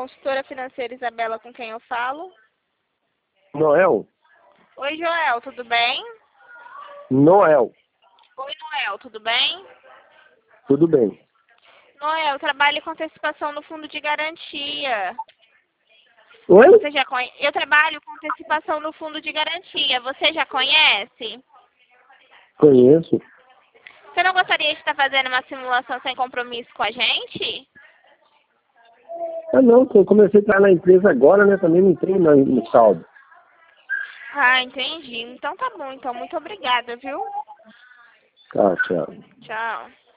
consultora financeira Isabela, com quem eu falo. Noel? Oi, Joel, tudo bem? Noel, Oi, Noel, tudo bem? tudo bem. Noel, eu trabalho com antecipação no fundo de garantia. Oi? Você já conhece? Eu trabalho com antecipação no fundo de garantia. Você já conhece? Conheço. Você não gostaria de estar fazendo uma simulação sem compromisso com a gente? Ah, não, eu comecei a entrar na empresa agora, né? Também não entrei no saldo. Ah, entendi. Então tá bom. Então, muito obrigada, viu? Tá, tchau. Tchau.